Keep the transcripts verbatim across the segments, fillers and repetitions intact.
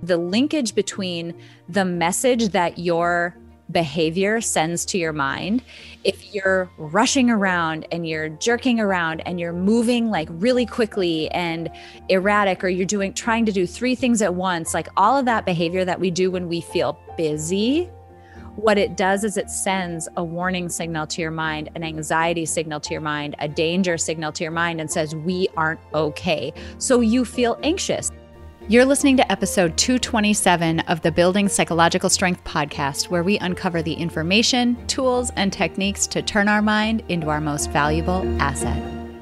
The linkage between the message that your behavior sends to your mind, if you're rushing around and you're jerking around and you're moving like really quickly and erratic, or you're doing trying to do three things at once, like all of that behavior that we do when we feel busy, what it does is it sends a warning signal to your mind, an anxiety signal to your mind, a danger signal to your mind, and says, we aren't okay. So you feel anxious. You're listening to episode two twenty-seven of the Building Psychological Strength podcast, where we uncover the information, tools, and techniques to turn our mind into our most valuable asset.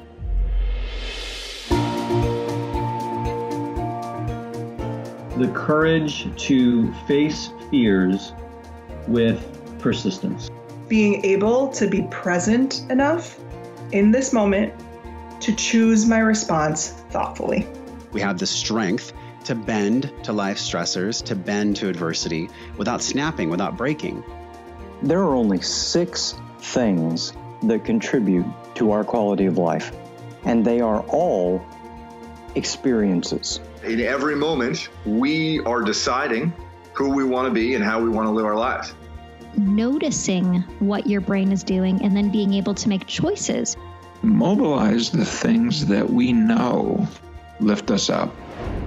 The courage to face fears with persistence. Being able to be present enough in this moment to choose my response thoughtfully. We have the strength to bend to life stressors, to bend to adversity without snapping, without breaking. There are only six things that contribute to our quality of life, and they are all experiences. In every moment, we are deciding who we want to be and how we want to live our lives. Noticing what your brain is doing and then being able to make choices. Mobilize the things that we know lift us up.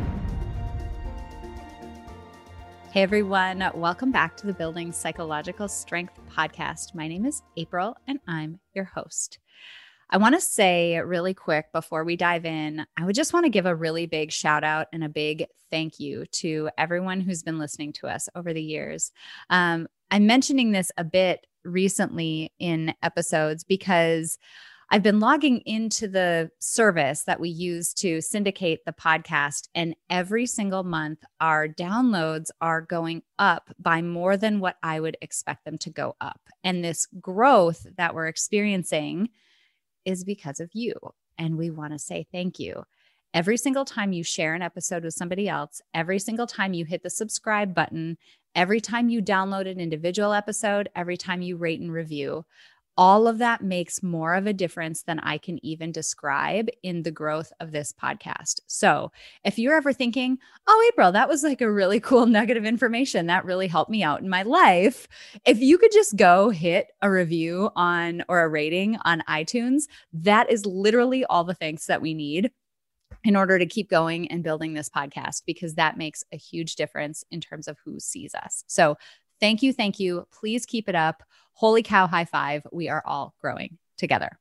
Hey everyone, welcome back to the Building Psychological Strength podcast. My name is April and I'm your host. I want to say really quick before we dive in, I would just want to give a really big shout out and a big thank you to everyone who's been listening to us over the years. Um, I'm mentioning this a bit recently in episodes because I've been logging into the service that we use to syndicate the podcast, and every single month our downloads are going up by more than what I would expect them to go up. And this growth that we're experiencing is because of you. And we want to say thank you. Every single time you share an episode with somebody else, every single time you hit the subscribe button, every time you download an individual episode, every time you rate and review, all of that makes more of a difference than I can even describe in the growth of this podcast. So if you're ever thinking, oh, April, that was like a really cool nugget of information that really helped me out in my life, if you could just go hit a review on or a rating on iTunes, that is literally all the thanks that we need in order to keep going and building this podcast, because that makes a huge difference in terms of who sees us. So thank you. Thank you. Please keep it up. Holy cow, high five. We are all growing together.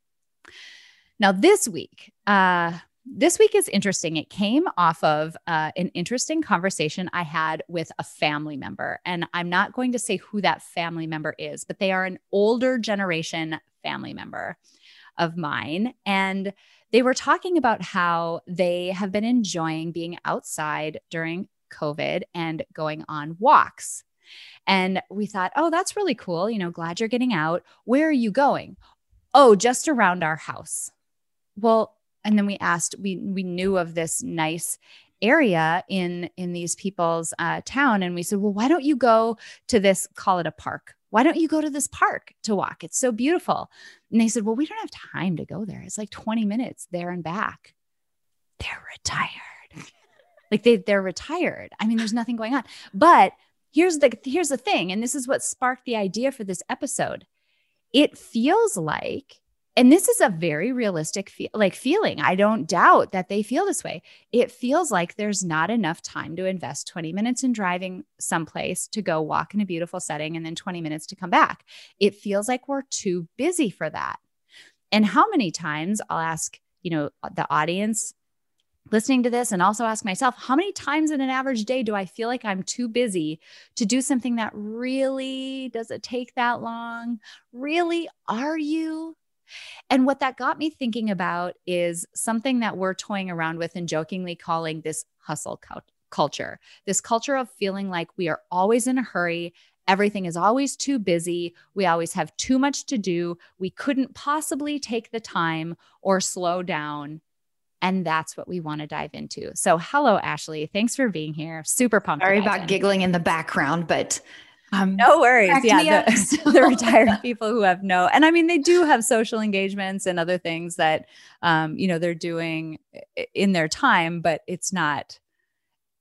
Now, this week, uh, this week is interesting. It came off of uh, an interesting conversation I had with a family member. And I'm not going to say who that family member is, but they are an older generation family member of mine. And they were talking about how they have been enjoying being outside during COVID and going on walks. And we thought, oh, that's really cool. You know, glad you're getting out. Where are you going? Oh, just around our house. Well, and then we asked, we we knew of this nice area in, in these people's uh, town. And we said, well, why don't you go to this, call it a park? Why don't you go to this park to walk? It's so beautiful. And they said, well, we don't have time to go there. It's like twenty minutes there and back. They're retired. like they, they're retired. I mean, there's nothing going on. But Here's the here's the thing, and this is what sparked the idea for this episode. It feels like, and this is a very realistic fe- like feeling. I don't doubt that they feel this way. It feels like there's not enough time to invest twenty minutes in driving someplace to go walk in a beautiful setting and then twenty minutes to come back. It feels like we're too busy for that. And how many times, I'll ask, you know, the audience listening to this and also ask myself, how many times in an average day do I feel like I'm too busy to do something that really, does it take that long? Really, are you? And what that got me thinking about is something that we're toying around with and jokingly calling this hustle culture, this culture of feeling like we are always in a hurry. Everything is always too busy. We always have too much to do. We couldn't possibly take the time or slow down. And that's what we want to dive into. So hello, Ashley. Thanks for being here. Super pumped. Sorry about in. giggling in the background, but um, no worries. Yeah, the, the retired people who have no, and I mean, they do have social engagements and other things that, um, you know, they're doing in their time, but it's not,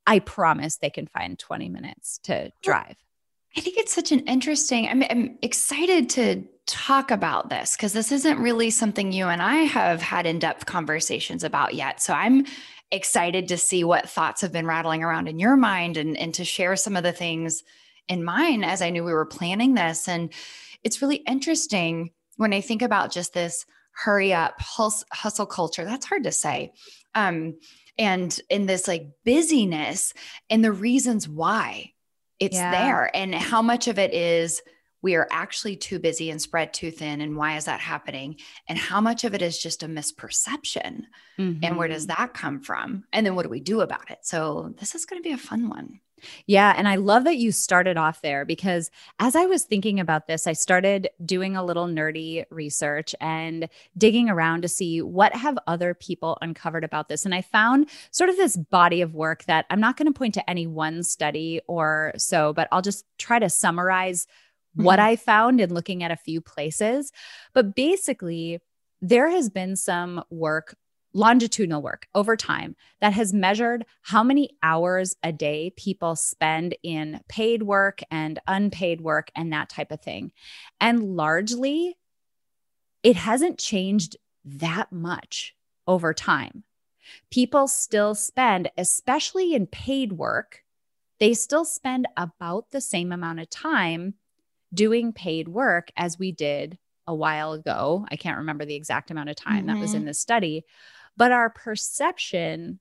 I promise they can find twenty minutes to drive. I think it's such an interesting, I'm, I'm excited to talk about this because this isn't really something you and I have had in-depth conversations about yet. So I'm excited to see what thoughts have been rattling around in your mind and, and to share some of the things in mine as I knew we were planning this. And it's really interesting when I think about just this hurry up hustle, hustle culture. That's hard to say. Um, and in this like busyness and the reasons why it's Yeah. there and how much of it is we are actually too busy and spread too thin. And why is that happening? And how much of it is just a misperception? Mm-hmm. And where does that come from? And then what do we do about it? So this is going to be a fun one. Yeah. And I love that you started off there because as I was thinking about this, I started doing a little nerdy research and digging around to see what have other people uncovered about this. And I found sort of this body of work that I'm not going to point to any one study or so, but I'll just try to summarize what I found in looking at a few places. But basically, there has been some work, longitudinal work over time that has measured how many hours a day people spend in paid work and unpaid work and that type of thing. And largely, it hasn't changed that much over time. People still spend, especially in paid work, they still spend about the same amount of time doing paid work as we did a while ago. I can't remember the exact amount of time Mm-hmm. that was in this study, but our perception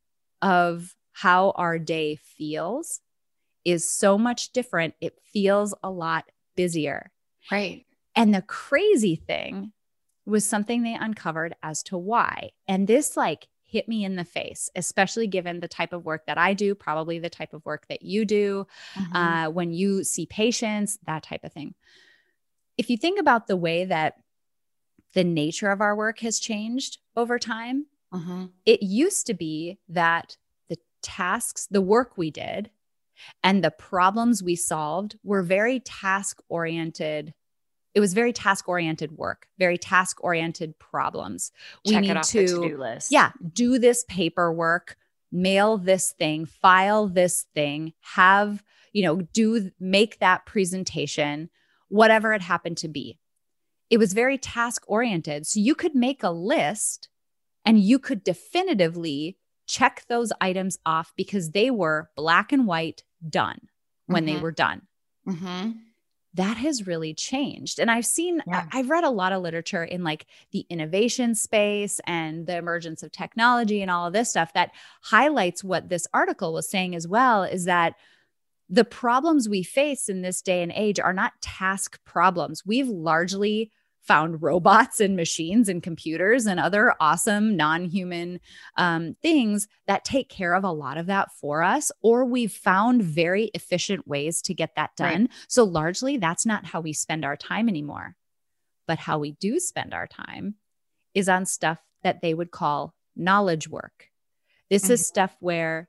of how our day feels is so much different. It feels a lot busier. Right. And the crazy thing was something they uncovered as to why. And this like hit me in the face, especially given the type of work that I do, probably the type of work that you do, Mm-hmm. uh, when you see patients, that type of thing. If you think about the way that the nature of our work has changed over time, Mm-hmm. it used to be that the tasks, the work we did, and the problems we solved were very task-oriented. It was very task-oriented work, very task-oriented problems. Check we need it off to, the to-do list. yeah, do this paperwork, mail this thing, file this thing, have, you know, do, make that presentation, whatever it happened to be. It was very task-oriented. So you could make a list and you could definitively check those items off because they were black and white done when Mm-hmm. they were done. Mm-hmm. That has really changed. And I've seen, Yeah. I- I've read a lot of literature in like the innovation space and the emergence of technology and all of this stuff that highlights what this article was saying as well, is that the problems we face in this day and age are not task problems. We've largely found robots and machines and computers and other awesome non-human um, things that take care of a lot of that for us, or we've found very efficient ways to get that done. Right. So largely that's not how we spend our time anymore. But how we do spend our time is on stuff that they would call knowledge work. This Mm-hmm. is stuff where,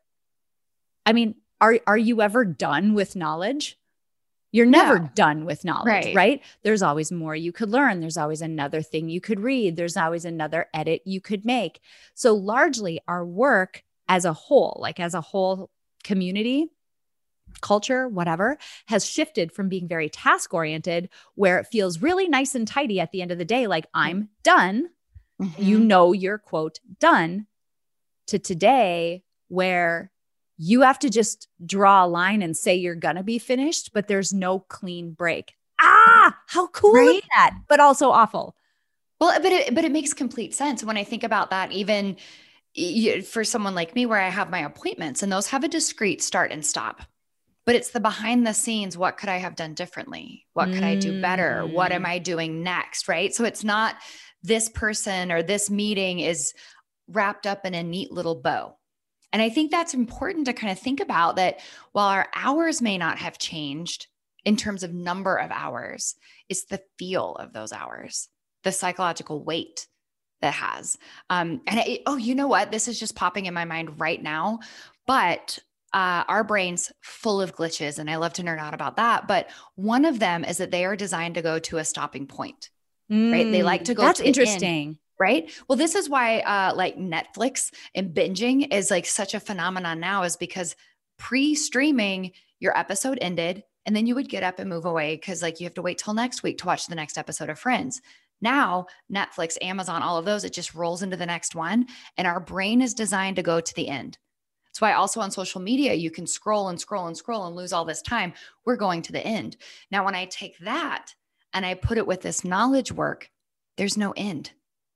I mean, are, are you ever done with knowledge? You're never No. done with knowledge, Right. right? There's always more you could learn. There's always another thing you could read. There's always another edit you could make. So largely our work as a whole, like as a whole community, culture, whatever, has shifted from being very task-oriented, where it feels really nice and tidy at the end of the day, like I'm done. Mm-hmm. You know you're, quote, done, to today where you have to just draw a line and say you're going to be finished, but there's no clean break. Ah, how cool Right? is that? But also awful. Well, but it, but it makes complete sense when I think about that, even y- for someone like me, where I have my appointments and those have a discrete start and stop, but it's the behind the scenes. What could I have done differently? What could I do better? What am Mm. I doing next? Right. So it's not this person or this meeting is wrapped up in a neat little bow. And I think that's important to kind of think about, that while our hours may not have changed in terms of number of hours, it's the feel of those hours, the psychological weight that has. Um, and it, oh, you know what? This is just popping in my mind right now, but uh, our brain's full of glitches, and I love to nerd out about that. But one of them is that they are designed to go to a stopping point, right? They like to go That's to the end. interesting. Right. Well, this is why uh, like Netflix and binging is like such a phenomenon now, is because Pre-streaming, your episode ended, and then you would get up and move away because like you have to wait till next week to watch the next episode of Friends. Now, Netflix, Amazon, all of those, it just rolls into the next one. And our brain is designed to go to the end. That's why also on social media, you can scroll and scroll and scroll and lose all this time. We're going to the end. Now, when I take that and I put it with this knowledge work, there's no end.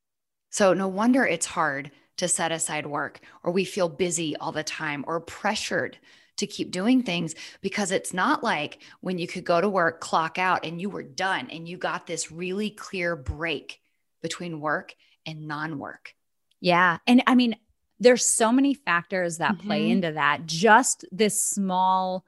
So no wonder it's hard to set aside work, or we feel busy all the time or pressured to keep doing things, because it's not like when you could go to work, clock out, and you were done and you got this really clear break between work and non-work. Yeah. And I mean, there's so many factors that Mm-hmm. play into that. Just this small,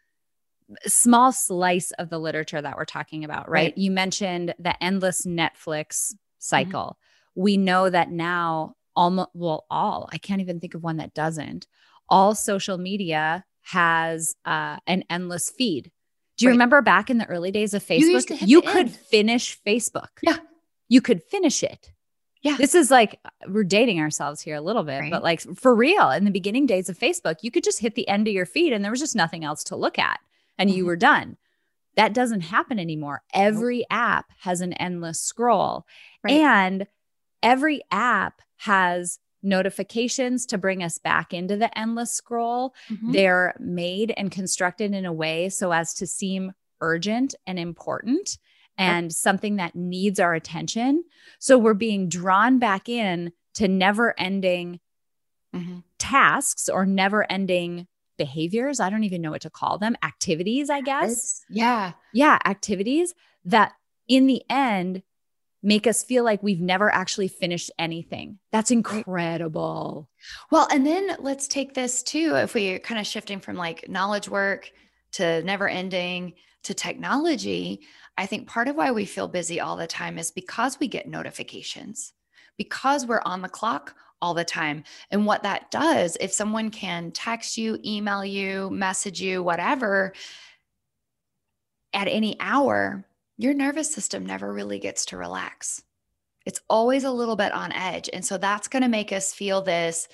small slice of the literature that we're talking about, right? Right. You mentioned the endless Netflix cycle. Mm-hmm. We know that now almost, well, all, I can't even think of one that doesn't. All social media has uh, an endless feed. Do you Right. remember back in the early days of Facebook, You you, used to hit the could end. finish Facebook. Yeah. You could finish it. Yeah. This is like, we're dating ourselves here a little bit, Right. but like for real, in the beginning days of Facebook, you could just hit the end of your feed and there was just nothing else to look at and you Mhm. were done. That doesn't happen anymore. Every app has an endless scroll, Right. and every app has notifications to bring us back into the endless scroll. Mhm. They're made and constructed in a way so as to seem urgent and important and something that needs our attention. So we're being drawn back in to never ending Mhm. tasks or never ending behaviors. I don't even know what to call them. Activities, I guess. It's- yeah. Yeah. Activities that in the end make us feel like we've never actually finished anything. That's incredible. Well, and then let's take this too. If we're kind of shifting from like knowledge work to never ending to technology, I think part of why we feel busy all the time is because we get notifications, because we're on the clock all the time. And what that does, if someone can text you, email you, message you, whatever, at any hour, your nervous system never really gets to relax. It's always a little bit on edge. And so that's going to make us feel this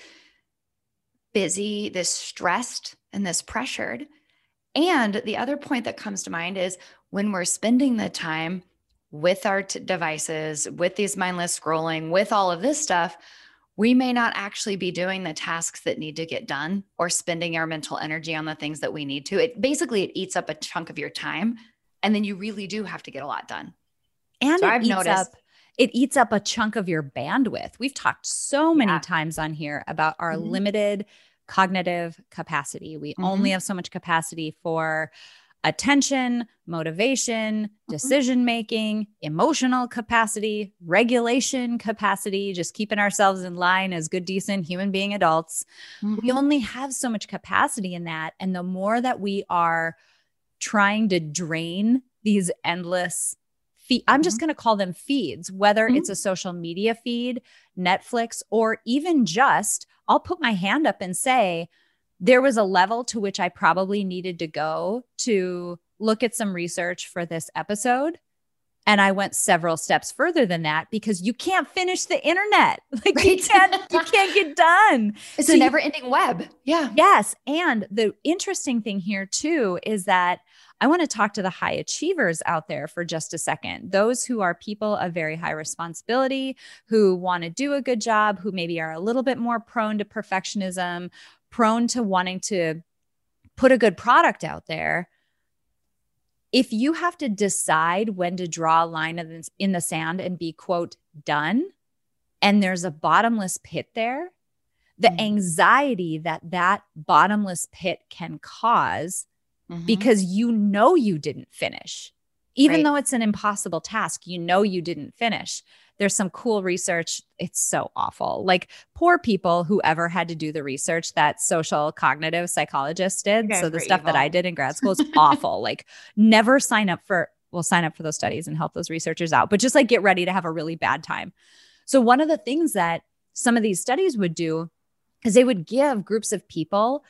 busy, this stressed, and this pressured. And the other point that comes to mind is when we're spending the time with our t- devices, with these mindless scrolling, with all of this stuff, we may not actually be doing the tasks that need to get done or spending our mental energy on the things that we need to. It basically, it eats up a chunk of your time. And then you really do have to get a lot done. And So it I've eats noticed- up it eats up a chunk of your bandwidth. We've talked so many Yeah. times on here about our Mhm. limited cognitive capacity. We Mhm. only have so much capacity for attention, motivation, decision making, emotional capacity, regulation capacity, just keeping ourselves in line as good, decent human being adults. We Mhm. only have so much capacity in that. And the more that we are trying to drain these endless feed, I'm just going to call them feeds, whether Mhm. it's a social media feed, Netflix, or even just, I'll put my hand up and say, there was a level to which I probably needed to go to look at some research for this episode. And I went several steps further than that because you can't finish the internet. Like you Right. can't, you can't get done. It's So a you- never ending web. Yeah. Yes. And the interesting thing here too is that I want to talk to the high achievers out there for just a second. Those who are people of very high responsibility, who want to do a good job, who maybe are a little bit more prone to perfectionism, prone to wanting to put a good product out there. If you have to decide when to draw a line in the- in the sand and be, quote, done, and there's a bottomless pit there, the Mhm. anxiety that that bottomless pit can cause Mhm. because you know you didn't finish. Even Right. though it's an impossible task, you know you didn't finish. There's some cool research. It's so awful. Like poor people who ever had to do the research that social cognitive psychologists did. You guys So the were stuff that evil. I did in grad school is awful. Like never sign up for, well, sign up for those studies and help those researchers out, but just like get ready to have a really bad time. So one of the things that some of these studies would do is they would give groups of people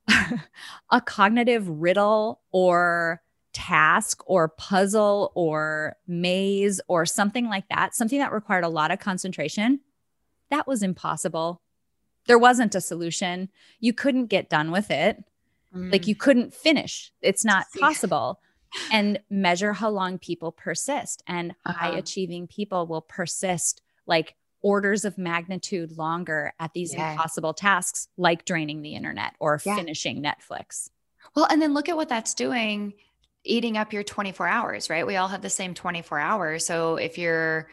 a cognitive riddle or task or puzzle or maze or something like that, something that required a lot of concentration. That was impossible. There wasn't a solution. You couldn't get done with it. Mm. Like you couldn't finish. It's not possible. And measure how long people persist. And Uh-huh. high achieving people will persist like orders of magnitude longer at these Yeah. impossible tasks, like draining the internet or Yeah. finishing Netflix. Well, and then look at what that's doing, eating up your twenty-four hours, right? We all have the same twenty-four hours. So if you're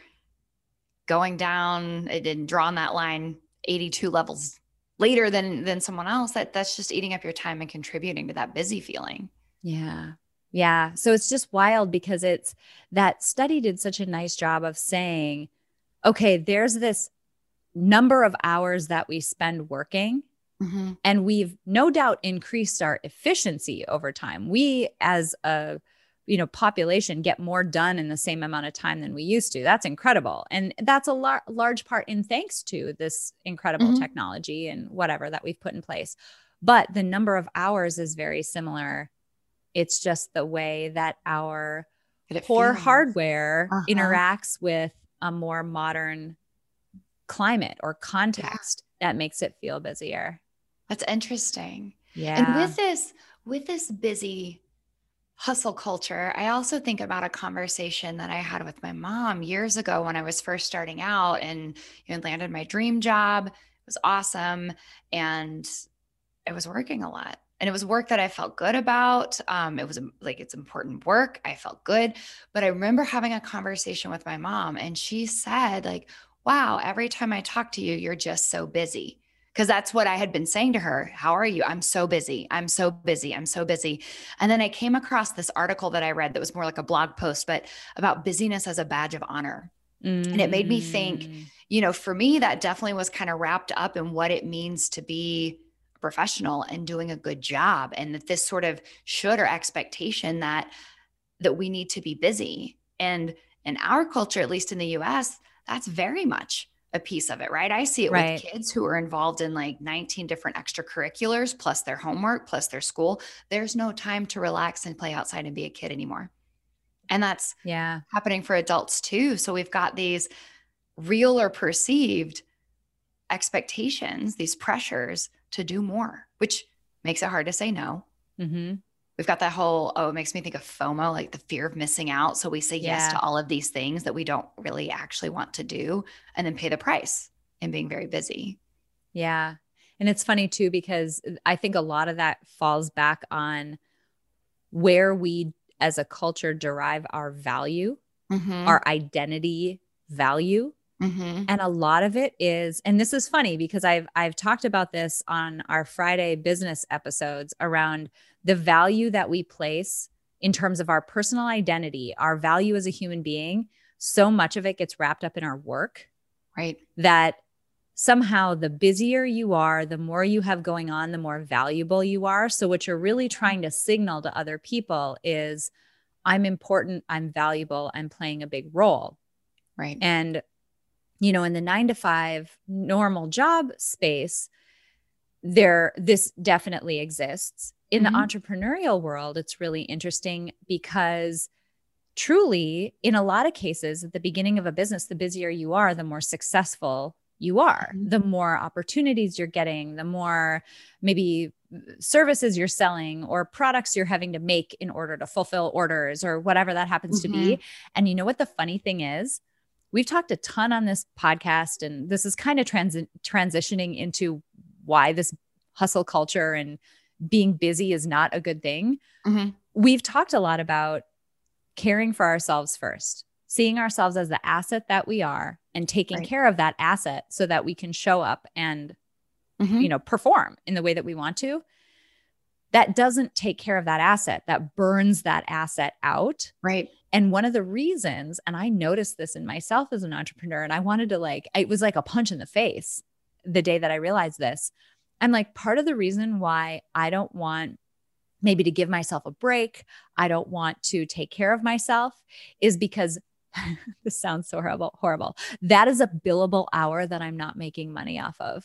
going down and drawing that line eighty-two levels later than than someone else, that that's just eating up your time and contributing to that busy feeling. Yeah. Yeah. So it's just wild because it's that study did such a nice job of saying, okay, there's this number of hours that we spend working. Mm-hmm. And we've no doubt increased our efficiency over time. We as a you know, population get more done in the same amount of time than we used to. That's incredible. And that's a lar- large part in thanks to this incredible Mm-hmm. technology and whatever that we've put in place. But the number of hours is very similar. It's just the way that our It poor feels. hardware Uh-huh. interacts with a more modern climate or context that makes it feel busier. That's interesting. Yeah. And with this, with this busy hustle culture, I also think about a conversation that I had with my mom years ago when I was first starting out and you know, landed my dream job. It was awesome. And I was working a lot. And it was work that I felt good about. Um, it was like, it's important work. I felt good. But I remember having a conversation with my mom and she said like, wow, every time I talk to you, you're just so busy. Because that's what I had been saying to her. How are you? I'm so busy. I'm so busy. I'm so busy. And then I came across this article that I read that was more like a blog post, but about busyness as a badge of honor. Mm. And it made me think, you know, for me, that definitely was kind of wrapped up in what it means to be a professional and doing a good job. And that this sort of should or expectation that, that we need to be busy. And in our culture, at least in the U S, that's very much a piece of it, right? I see it Right. with kids who are involved in like nineteen different extracurriculars, plus their homework, plus their school. There's no time to relax and play outside and be a kid anymore. And that's Yeah. happening for adults too. So we've got these real or perceived expectations, these pressures to do more, which makes it hard to say no. Mm-hmm. We've got that whole, oh, it makes me think of FOMO, like the fear of missing out. So we say yes Yeah. to all of these things that we don't really actually want to do and then pay the price in being very busy. Yeah. And it's funny too, because I think a lot of that falls back on where we as a culture derive our value, Mm-hmm. our identity value. Mm-hmm. And a lot of it is, and this is funny because I've I've talked about this on our Friday business episodes around the value that we place in terms of our personal identity, our value as a human being. So much of it gets wrapped up in our work, Right. that somehow the busier you are, the more you have going on, the more valuable you are. So what you're really trying to signal to other people is, I'm important, I'm valuable, I'm playing a big role. Right. And you know, in the nine to five normal job space, there, this definitely exists. In Mhm. the entrepreneurial world, it's really interesting because truly, in a lot of cases, at the beginning of a business, the busier you are, the more successful you are, Mhm. the more opportunities you're getting, the more maybe services you're selling or products you're having to make in order to fulfill orders or whatever that happens to be. And you know what the funny thing is? We've talked a ton on this podcast, and this is kind of transi- transitioning into why this hustle culture and being busy is not a good thing. Mm-hmm. We've talked a lot about caring for ourselves first, seeing ourselves as the asset that we are and taking Right. care of that asset so that we can show up and, Mm-hmm. you know, perform in the way that we want to. That doesn't take care of that asset, that burns that asset out. Right. And one of the reasons, and I noticed this in myself as an entrepreneur, and I wanted to like, it was like a punch in the face the day that I realized this. I'm like, part of the reason why I don't want maybe to give myself a break, I don't want to take care of myself is because this sounds so horrible, horrible. That is a billable hour that I'm not making money off of.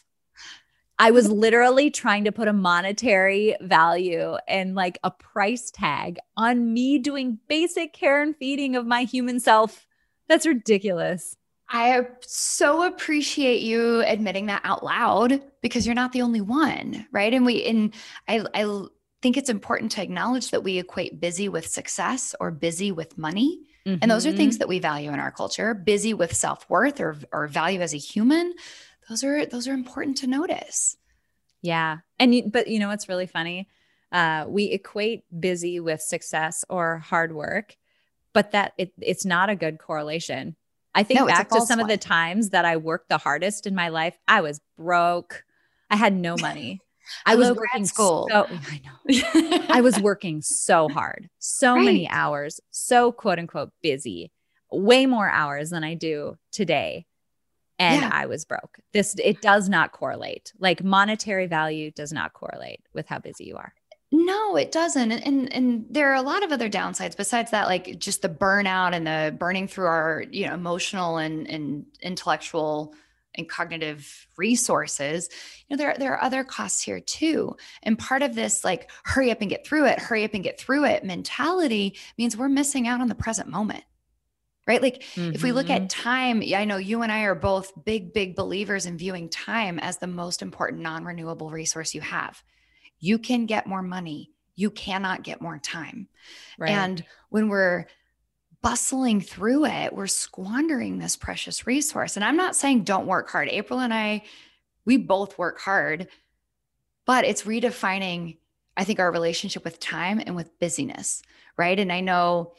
I was literally trying to put a monetary value and like a price tag on me doing basic care and feeding of my human self. That's ridiculous. I so appreciate you admitting that out loud because you're not the only one, right? And we, and I, I think it's important to acknowledge that we equate busy with success or busy with money. Mm-hmm. And those are things that we value in our culture. Busy with self-worth or, or value as a human. Those are, those are important to notice. Yeah. And, you, but you know, what's really funny? Uh, we equate busy with success or hard work, but that it, it's not a good correlation. I think no, back to some one. of the times that I worked the hardest in my life. I was broke. I had no money. I was working school. So, I know. I was working so hard, so right. many hours, so quote unquote busy, way more hours than I do today. And yeah. I was broke. This, it does not correlate. Like monetary value does not correlate with how busy you are. No, it doesn't. And, and and there are a lot of other downsides besides that, like just the burnout and the burning through our, you know, emotional and, and intellectual and cognitive resources. You know, there, there are other costs here too. And part of this, like, hurry up and get through it, hurry up and get through it mentality means we're missing out on the present moment. Right? Like mm-hmm. if we look at time, I know you and I are both big, big believers in viewing time as the most important non-renewable resource you have. You can get more money. You cannot get more time. Right. And when we're bustling through it, we're squandering this precious resource. And I'm not saying don't work hard. April and I, we both work hard, but it's redefining, I think, our relationship with time and with busyness. Right. And I know,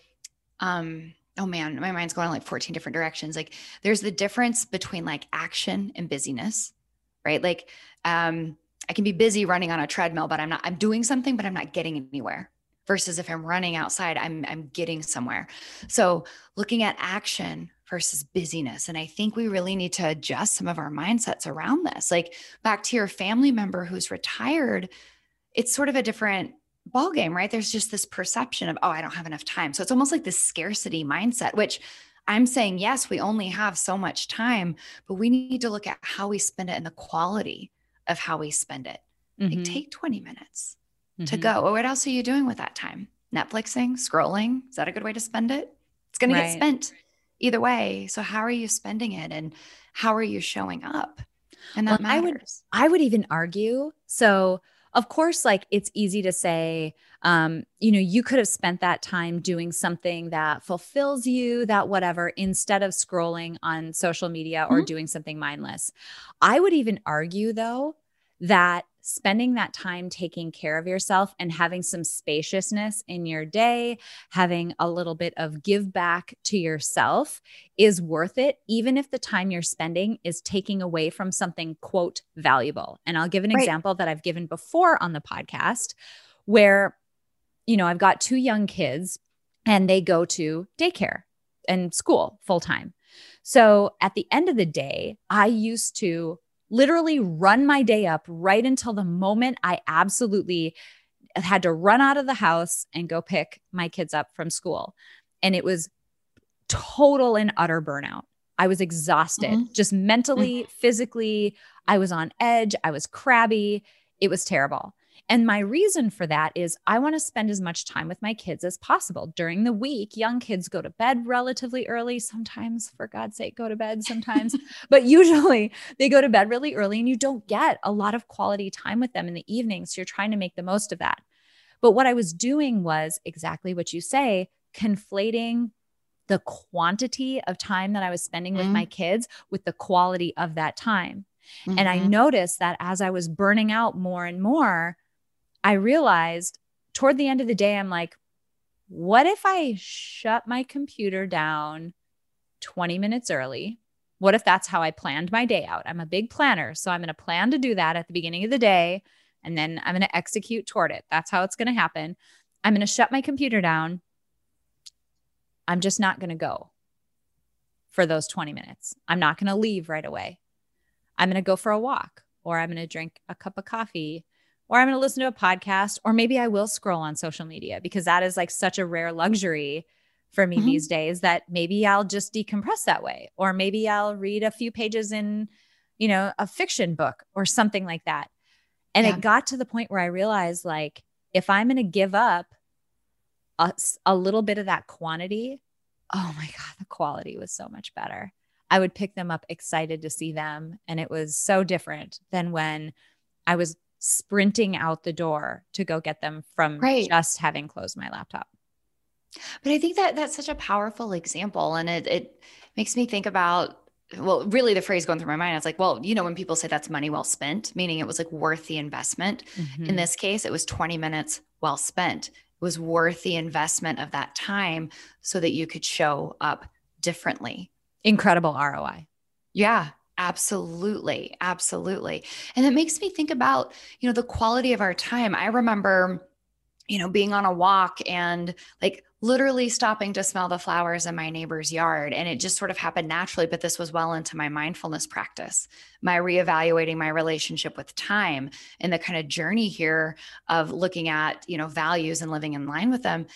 um, oh man, my mind's going in like fourteen different directions. Like there's the difference between like action and busyness, right? Like, um, I can be busy running on a treadmill, but I'm not, I'm doing something, but I'm not getting anywhere. Versus if I'm running outside, I'm, I'm getting somewhere. So looking at action versus busyness. And I think we really need to adjust some of our mindsets around this. Like back to your family member who's retired, it's sort of a different ballgame, right? There's just this perception of, oh, I don't have enough time. So it's almost like this scarcity mindset, which I'm saying, yes, we only have so much time, but we need to look at how we spend it and the quality of how we spend it. Mm-hmm. Like take twenty minutes mm-hmm. to go. Or what else are you doing with that time? Netflixing, scrolling? Is that a good way to spend it? It's going right. to get spent either way. So how are you spending it and how are you showing up? And that well, matters. I would, I would even argue. So of course, like it's easy to say, um, you know, you could have spent that time doing something that fulfills you, that whatever, instead of scrolling on social media or mm-hmm. doing something mindless. I would even argue, though, that spending that time taking care of yourself and having some spaciousness in your day, having a little bit of give back to yourself is worth it, even if the time you're spending is taking away from something, quote, valuable. And I'll give an right. example that I've given before on the podcast where, you know, I've got two young kids and they go to daycare and school full time. So at the end of the day, I used to literally run my day up right until the moment I absolutely had to run out of the house and go pick my kids up from school. And it was total and utter burnout. I was exhausted, mm-hmm. just mentally, mm-hmm. physically. I was on edge. I was crabby. It was terrible. And my reason for that is I want to spend as much time with my kids as possible. During the week, young kids go to bed relatively early. Sometimes, for God's sake, go to bed sometimes. But usually they go to bed really early and you don't get a lot of quality time with them in the evening. So you're trying to make the most of that. But what I was doing was exactly what you say, conflating the quantity of time that I was spending mm-hmm. with my kids with the quality of that time. Mm-hmm. And I noticed that as I was burning out more and more, I realized toward the end of the day, I'm like, what if I shut my computer down twenty minutes early? What if that's how I planned my day out? I'm a big planner. So I'm going to plan to do that at the beginning of the day, and then I'm going to execute toward it. That's how it's going to happen. I'm going to shut my computer down. I'm just not going to go for those twenty minutes. I'm not going to leave right away. I'm going to go for a walk, or I'm going to drink a cup of coffee, or I'm going to listen to a podcast, or maybe I will scroll on social media because that is like such a rare luxury for me mm-hmm. these days that maybe I'll just decompress that way. Or maybe I'll read a few pages in, you know, a fiction book or something like that. And yeah. it got to the point where I realized, like, if I'm going to give up a, a little bit of that quantity, oh my God, the quality was so much better. I would pick them up excited to see them. And it was so different than when I was sprinting out the door to go get them from Right. just having closed my laptop. But I think that that's such a powerful example. And it, it makes me think about, well, really the phrase going through my mind, I was like, well, you know, when people say that's money well spent, meaning it was like worth the investment. Mm-hmm. In this case, it was twenty minutes well spent. It was worth the investment of that time so that you could show up differently. Incredible R O I. Yeah, absolutely. Absolutely. And it makes me think about, you know, the quality of our time. I remember, you know, being on a walk and like literally stopping to smell the flowers in my neighbor's yard. And it just sort of happened naturally, but this was well into my mindfulness practice, my reevaluating my relationship with time and the kind of journey here of looking at, you know, values and living in line with them.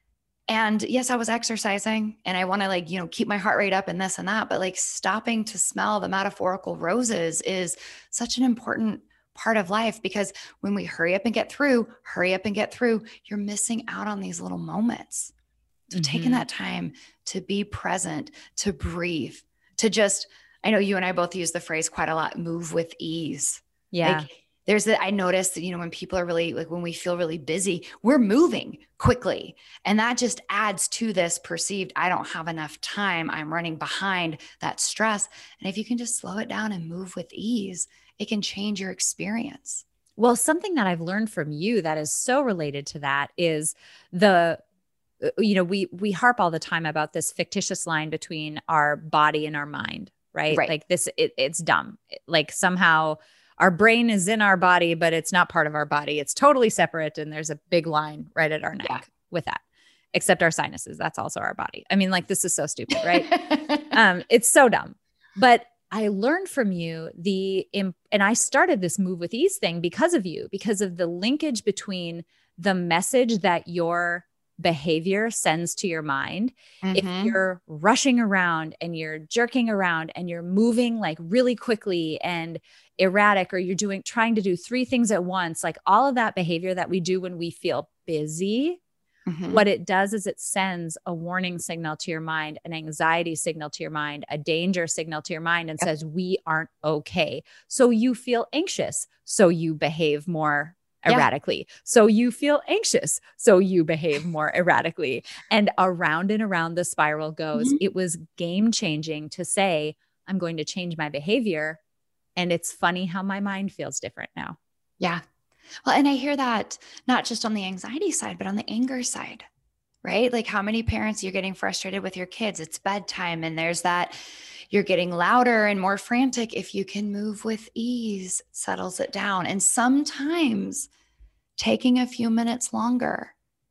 And yes, I was exercising and I want to like, you know, keep my heart rate up and this and that, but like stopping to smell the metaphorical roses is such an important part of life, because when we hurry up and get through, hurry up and get through, you're missing out on these little moments. So mm-hmm. taking that time to be present, to breathe, to just, I know you and I both use the phrase quite a lot, move with ease. Yeah. Like, there's that I noticed that, you know, when people are really like, when we feel really busy, we're moving quickly. And that just adds to this perceived, I don't have enough time. I'm running behind, that stress. And if you can just slow it down and move with ease, it can change your experience. Well, something that I've learned from you that is so related to that is the, you know, we, we harp all the time about this fictitious line between our body and our mind, right? Right. Like this, it, it's dumb. Like somehow our brain is in our body, but it's not part of our body. It's totally separate. And there's a big line right at our neck yeah. with that, except our sinuses. That's also our body. I mean, like, this is so stupid, right? um, it's so dumb. But I learned from you the, and I started this move with ease thing because of you, because of the linkage between the message that your behavior sends to your mind. Mm-hmm. If you're rushing around and you're jerking around and you're moving like really quickly and erratic, or you're doing, trying to do three things at once, like all of that behavior that we do when we feel busy, mm-hmm. what it does is it sends a warning signal to your mind, an anxiety signal to your mind, a danger signal to your mind, and yep. says, we aren't okay. So you feel anxious. So you behave more erratically. Yeah. So you feel anxious. So you behave more erratically. And around and around the spiral goes. Mm-hmm. It was game changing to say, I'm going to change my behavior. And it's funny how my mind feels different now. Yeah. Well, and I hear that not just on the anxiety side, but on the anger side, right? Like how many parents you're getting frustrated with your kids, it's bedtime. And there's that, you're getting louder and more frantic. If you can move with ease, settles it down. And sometimes taking a few minutes longer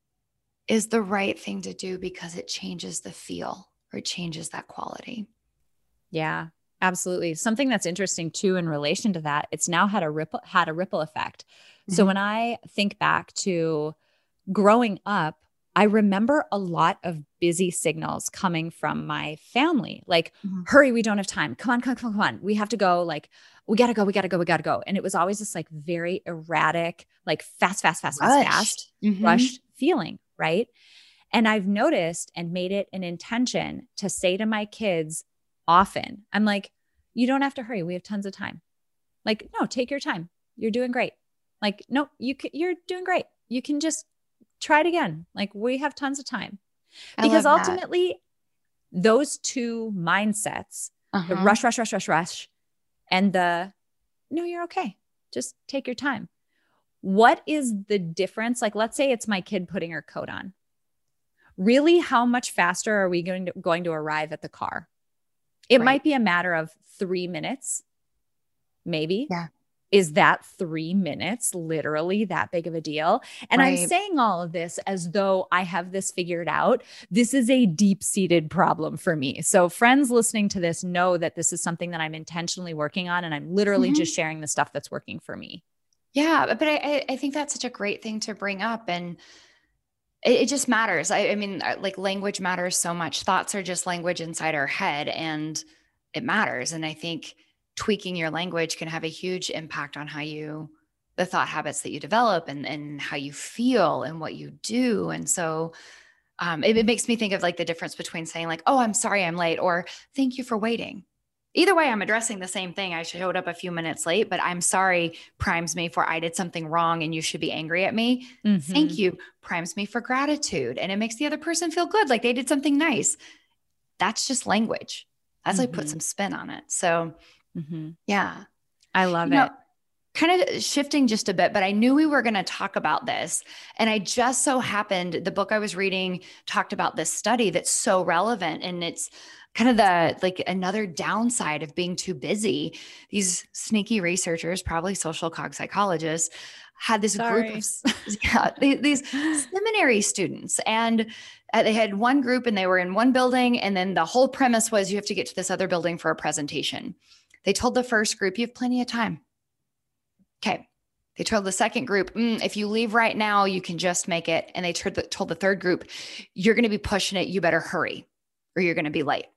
is the right thing to do because it changes the feel or it changes that quality. Yeah, absolutely. Something that's interesting too, in relation to that, it's now had a ripple, had a ripple effect. Mm-hmm. So when I think back to growing up, I remember a lot of busy signals coming from my family. Like, mm-hmm. hurry, we don't have time. Come on, come on, come on, come on. We have to go. Like, we got to go, we got to go, we got to go. And it was always this like very erratic, like fast, fast, fast, fast, fast, mm-hmm. rushed feeling. Right. And I've noticed and made it an intention to say to my kids often, I'm like, you don't have to hurry. We have tons of time. Like, no, take your time. You're doing great. Like, no, you can, you're doing great. You can just try it again. Like, we have tons of time. Because ultimately those two mindsets, uh-huh. the rush, rush, rush, rush, rush, and the, no, you're okay. Just take your time. What is the difference? Like, let's say it's my kid putting her coat on. Really, how much faster are we going to, going to arrive at the car? It right. might be a matter of three minutes, maybe. Yeah. Is that three minutes literally that big of a deal? And right. I'm saying all of this as though I have this figured out. This is a deep-seated problem for me. So friends listening to this know that this is something that I'm intentionally working on, and I'm literally mm-hmm. just sharing the stuff that's working for me. Yeah, but I, I think that's such a great thing to bring up. And it, it just matters. I, I mean, like language matters so much. Thoughts are just language inside our head, and it matters. And I think tweaking your language can have a huge impact on how you, the thought habits that you develop and, and how you feel and what you do. And so um, it, it makes me think of like the difference between saying like, oh, I'm sorry I'm late, or thank you for waiting. Either way, I'm addressing the same thing. I showed up a few minutes late, but I'm sorry primes me for I did something wrong and you should be angry at me. Mm-hmm. Thank you primes me for gratitude. And it makes the other person feel good, like they did something nice. That's just language. That's mm-hmm. like put some spin on it. So mm-hmm. yeah, I love you it. Know, kind of shifting just a bit, but I knew we were going to talk about this. And I just so happened, the book I was reading talked about this study that's so relevant. And it's kind of the, like another downside of being too busy. These sneaky researchers, probably social cog psychologists, had this Sorry. group of yeah, these seminary students. And they had one group and they were in one building. And then the whole premise was you have to get to this other building for a presentation. They told the first group, you have plenty of time. Okay. They told the second group, mm, if you leave right now, you can just make it. And they told the, told the third group, you're going to be pushing it. You better hurry or you're going to be late.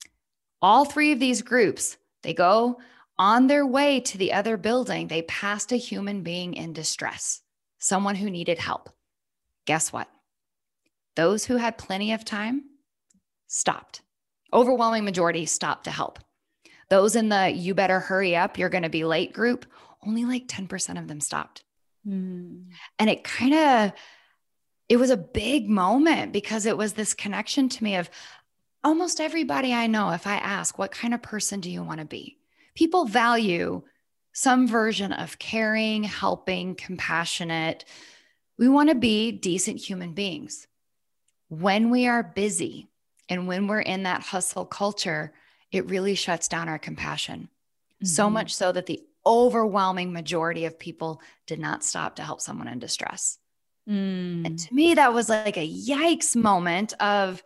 All three of these groups, they go on their way to the other building. They passed a human being in distress, someone who needed help. Guess what? Those who had plenty of time stopped. Overwhelming majority stopped to help. Those in the you better hurry up, you're going to be late group, only like ten percent of them stopped. Mm. And it kind of, it was a big moment because it was this connection to me of almost everybody I know, if I ask, what kind of person do you want to be? People value some version of caring, helping, compassionate. We want to be decent human beings. When we are busy and when we're in that hustle culture, it really shuts down our compassion. Mm-hmm. So much so that the overwhelming majority of people did not stop to help someone in distress. Mm. And to me, that was like a yikes moment of,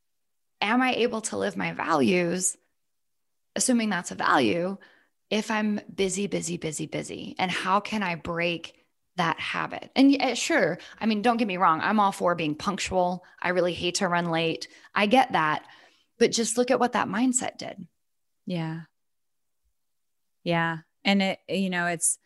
am I able to live my values, assuming that's a value, if I'm busy, busy, busy, busy? And how can I break that habit? And yeah, sure, I mean, don't get me wrong. I'm all for being punctual. I really hate to run late. I get that. But just look at what that mindset did. Yeah. Yeah. And it, you know, it's,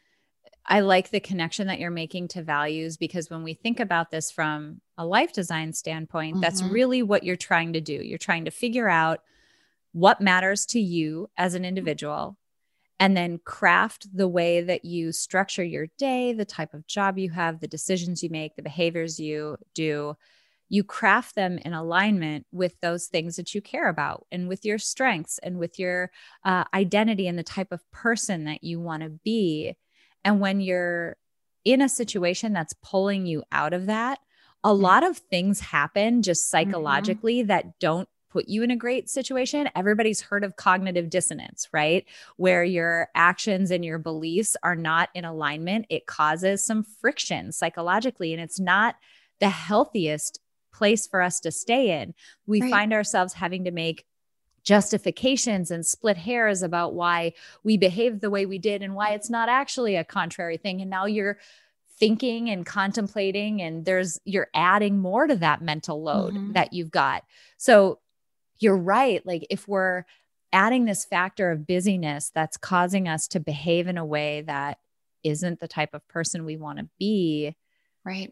I like the connection that you're making to values, because when we think about this from a life design standpoint, mm-hmm. that's really what you're trying to do. You're trying to figure out what matters to you as an individual, and then craft the way that you structure your day, the type of job you have, the decisions you make, the behaviors you do. You craft them in alignment with those things that you care about and with your strengths and with your uh, identity and the type of person that you want to be. And when you're in a situation that's pulling you out of that, a mm-hmm. lot of things happen just psychologically mm-hmm. that don't put you in a great situation. Everybody's heard of cognitive dissonance, right? Where your actions and your beliefs are not in alignment. It causes some friction psychologically, and it's not the healthiest place for us to stay in. We right. find ourselves having to make justifications and split hairs about why we behaved the way we did and why it's not actually a contrary thing. And now you're thinking and contemplating, and there's, you're adding more to that mental load mm-hmm. that you've got. So you're right. Like if we're adding this factor of busyness that's causing us to behave in a way that isn't the type of person we want to be. Right.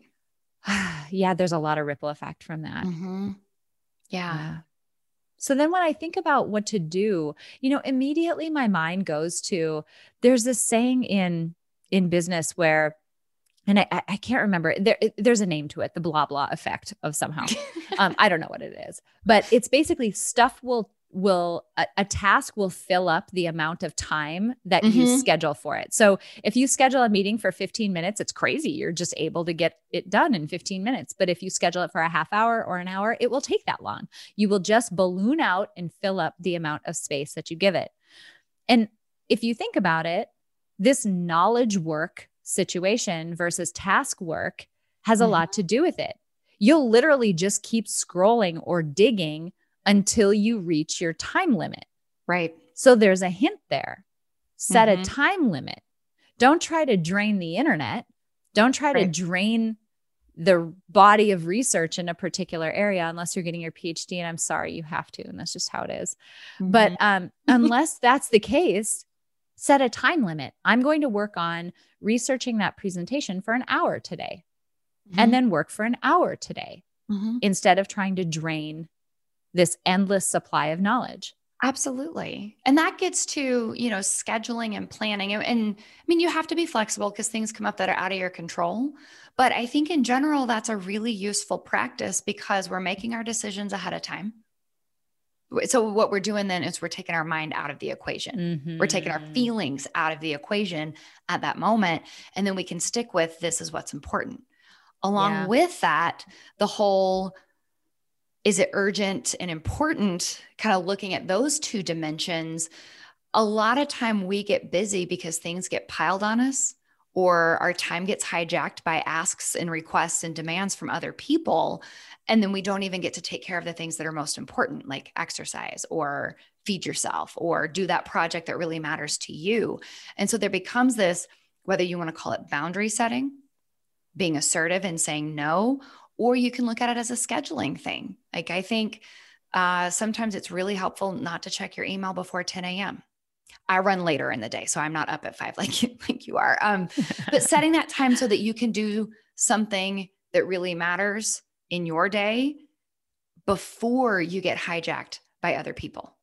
Yeah. There's a lot of ripple effect from that. Mm-hmm. Yeah. yeah. So then when I think about what to do, you know, immediately my mind goes to, there's this saying in, in business where, and I, I can't remember, there, there's a name to it, the blah, blah effect of somehow. um, I don't know what it is, but it's basically stuff will, will, a, a task will fill up the amount of time that mm-hmm. you schedule for it. So if you schedule a meeting for fifteen minutes, it's crazy. You're just able to get it done in fifteen minutes. But if you schedule it for a half hour or an hour, it will take that long. You will just balloon out and fill up the amount of space that you give it. And if you think about it, this knowledge work situation versus task work has a mm-hmm. lot to do with it. You'll literally just keep scrolling or digging until you reach your time limit. Right. So there's a hint there. Set mm-hmm. a time limit. Don't try to drain the internet. Don't try right. to drain the body of research in a particular area unless you're getting your P H D. And I'm sorry, you have to, and that's just how it is. Mm-hmm. But um, unless that's the case, set a time limit. I'm going to work on researching that presentation for an hour today, mm-hmm. and then work for an hour today mm-hmm. instead of trying to drain this endless supply of knowledge. Absolutely. And that gets to, you know, scheduling and planning. And, and I mean, you have to be flexible because things come up that are out of your control. But I think in general, that's a really useful practice because we're making our decisions ahead of time. So what we're doing then is we're taking our mind out of the equation. Mm-hmm. We're taking our feelings out of the equation at that moment. And then we can stick with, this is what's important. Along yeah. with that, the whole, is it urgent and important? Kind of looking at those two dimensions. A lot of time we get busy because things get piled on us, or our time gets hijacked by asks and requests and demands from other people. And then we don't even get to take care of the things that are most important, like exercise or feed yourself or do that project that really matters to you. And so there becomes this, whether you want to call it boundary setting, being assertive and saying no, or you can look at it as a scheduling thing. Like I think uh, sometimes it's really helpful not to check your email before ten a.m. I run later in the day, so I'm not up at five like you, like you are. Um, but setting that time so that you can do something that really matters in your day before you get hijacked by other people.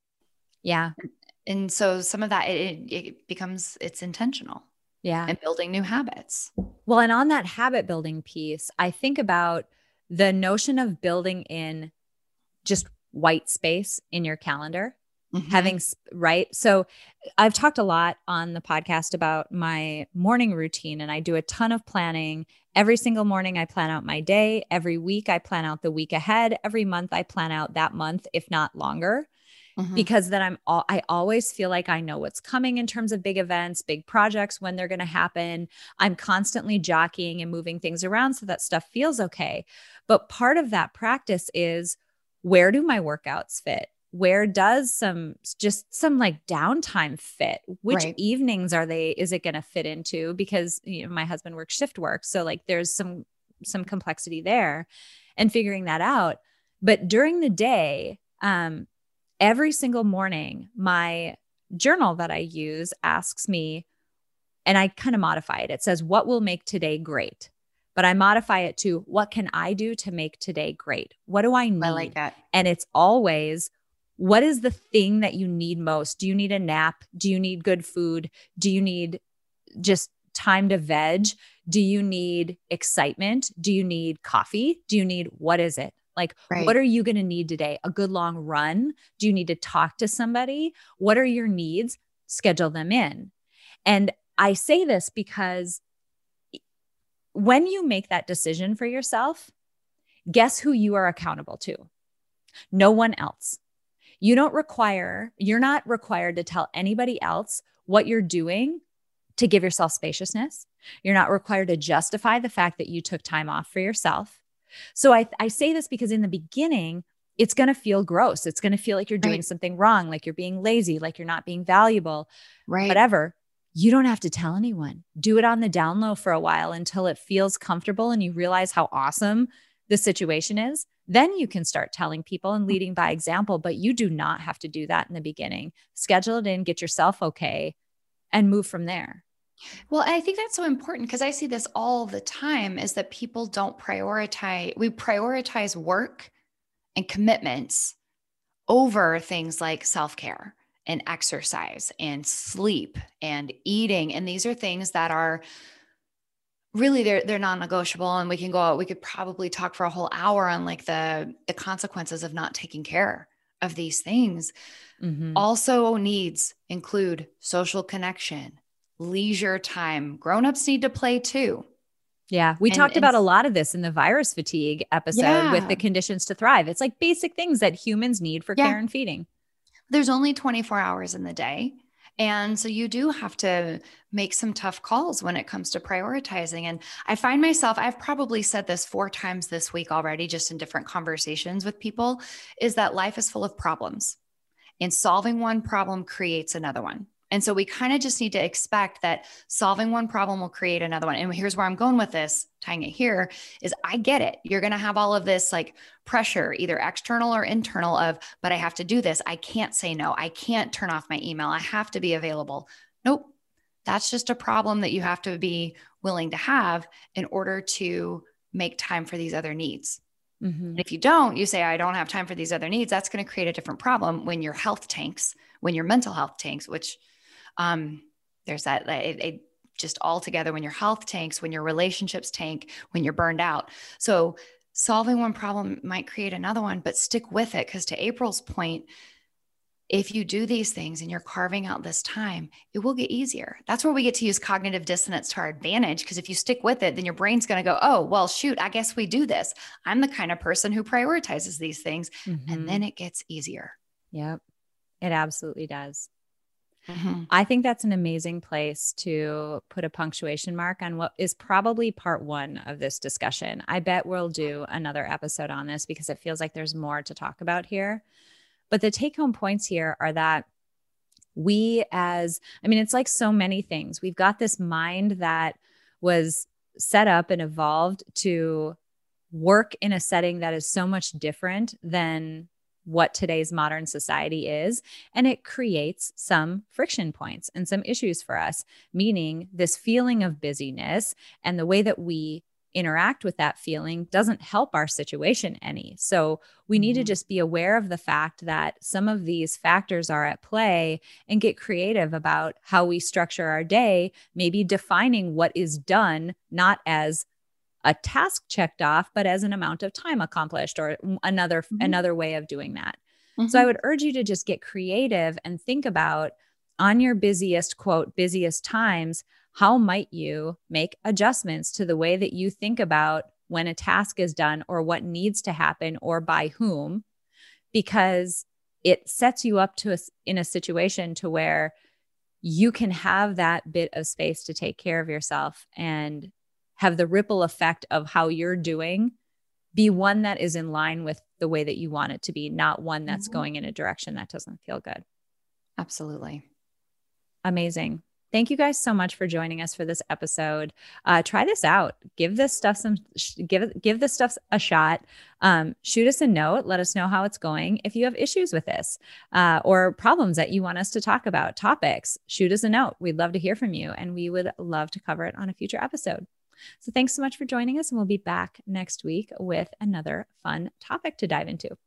Yeah. And so some of that, it, it becomes, it's intentional. Yeah. And building new habits. Well, and on that habit building piece, I think about the notion of building in just white space in your calendar. Mm-hmm. Having, right. So I've talked a lot on the podcast about my morning routine, and I do a ton of planning. Every single morning I plan out my day. Every week I plan out the week ahead. Every month I plan out that month, if not longer, mm-hmm. because then I'm all, I always feel like I know what's coming in terms of big events, big projects, when they're going to happen. I'm constantly jockeying and moving things around so that stuff feels okay. But part of that practice is, where do my workouts fit? Where does some, just some like downtime fit? Which right. evenings are they, is it going to fit into? Because, you know, my husband works shift work. So like there's some, some complexity there and figuring that out. But during the day, um, every single morning, my journal that I use asks me, and I kind of modify it. It says, what will make today great? But I modify it to, what can I do to make today great? What do I need? I like that. And it's always, what is the thing that you need most? Do you need a nap? Do you need good food? Do you need just time to veg? Do you need excitement? Do you need coffee? Do you need, what is it? Like, right. what are you going to need today? A good long run? Do you need to talk to somebody? What are your needs? Schedule them in. And I say this because when you make that decision for yourself, guess who you are accountable to? No one else. You don't require, you're not required to tell anybody else what you're doing to give yourself spaciousness. You're not required to justify the fact that you took time off for yourself. So I, I say this because in the beginning, it's going to feel gross. It's going to feel like you're doing right. something wrong, like you're being lazy, like you're not being valuable, right? Whatever. You don't have to tell anyone. Do it on the down low for a while until it feels comfortable and you realize how awesome the situation is. Then you can start telling people and leading by example, but you do not have to do that in the beginning. Schedule it in, get yourself okay, and move from there. Well, I think that's so important because I see this all the time, is that people don't prioritize, we prioritize work and commitments over things like self-care and exercise and sleep and eating. And these are things that are really, they're, they're non-negotiable. And we can go out, we could probably talk for a whole hour on like the, the consequences of not taking care of these things. Mm-hmm. Also needs include social connection, leisure time. Grown-ups need to play too. Yeah. We and, talked and, about a lot of this in the virus fatigue episode yeah. with the conditions to thrive. It's like basic things that humans need for yeah. care and feeding. There's only twenty-four hours in the day. And so you do have to make some tough calls when it comes to prioritizing. And I find myself, I've probably said this four times this week already, just in different conversations with people, is that life is full of problems and solving one problem creates another one. And so we kind of just need to expect that solving one problem will create another one. And here's where I'm going with this, tying it here, is I get it. You're going to have all of this like pressure, either external or internal of, but I have to do this. I can't say no. I can't turn off my email. I have to be available. Nope. That's just a problem that you have to be willing to have in order to make time for these other needs. Mm-hmm. And if you don't, you say, I don't have time for these other needs. That's going to create a different problem when your health tanks, when your mental health tanks, which um, there's that, it, it just all together, when your health tanks, when your relationships tank, when you're burned out. So solving one problem might create another one, but stick with it. Because to April's point, if you do these things and you're carving out this time, it will get easier. That's where we get to use cognitive dissonance to our advantage. Because if you stick with it, then your brain's going to go, oh, well, shoot, I guess we do this. I'm the kind of person who prioritizes these things. Mm-hmm. And then it gets easier. Yep. It absolutely does. Mm-hmm. I think that's an amazing place to put a punctuation mark on what is probably part one of this discussion. I bet we'll do another episode on this because it feels like there's more to talk about here. But the take-home points here are that we as, I mean, it's like so many things. We've got this mind that was set up and evolved to work in a setting that is so much different than what today's modern society is. And it creates some friction points and some issues for us, meaning this feeling of busyness and the way that we interact with that feeling doesn't help our situation any. So we need mm-hmm. to just be aware of the fact that some of these factors are at play and get creative about how we structure our day, maybe defining what is done, not as a task checked off, but as an amount of time accomplished or another, mm-hmm. another way of doing that. Mm-hmm. So I would urge you to just get creative and think about, on your busiest, quote, busiest times, how might you make adjustments to the way that you think about when a task is done or what needs to happen or by whom, because it sets you up to a, in a situation to where you can have that bit of space to take care of yourself and have the ripple effect of how you're doing be one that is in line with the way that you want it to be, not one that's mm-hmm. going in a direction that doesn't feel good. Absolutely. Amazing. Thank you guys so much for joining us for this episode. Uh, try this out. Give this stuff some, give, give this stuff a shot. Um, shoot us a note. Let us know how it's going. If you have issues with this uh, or problems that you want us to talk about, topics, shoot us a note. We'd love to hear from you and we would love to cover it on a future episode. So thanks so much for joining us. And we'll be back next week with another fun topic to dive into.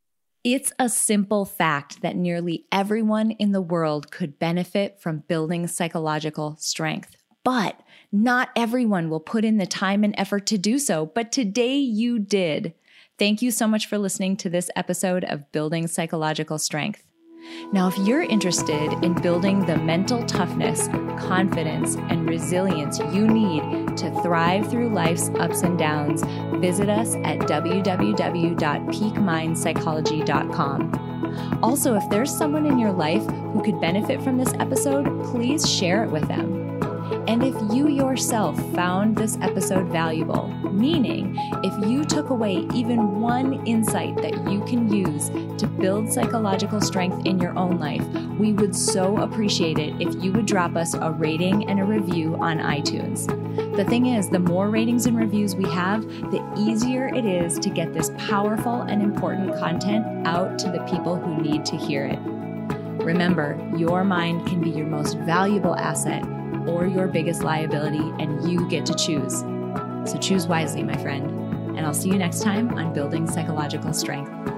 It's a simple fact that nearly everyone in the world could benefit from building psychological strength, but not everyone will put in the time and effort to do so. But today you did. Thank you so much for listening to this episode of Building Psychological Strength. Now, if you're interested in building the mental toughness, confidence, and resilience you need to thrive through life's ups and downs, visit us at w w w dot peak mind psychology dot com. Also, if there's someone in your life who could benefit from this episode, please share it with them. And if you yourself found this episode valuable, meaning if you took away even one insight that you can use to build psychological strength in your own life, we would so appreciate it if you would drop us a rating and a review on iTunes. The thing is, the more ratings and reviews we have, the easier it is to get this powerful and important content out to the people who need to hear it. Remember, your mind can be your most valuable asset or your biggest liability, and you get to choose. So choose wisely, my friend. And I'll see you next time on Building Psychological Strength.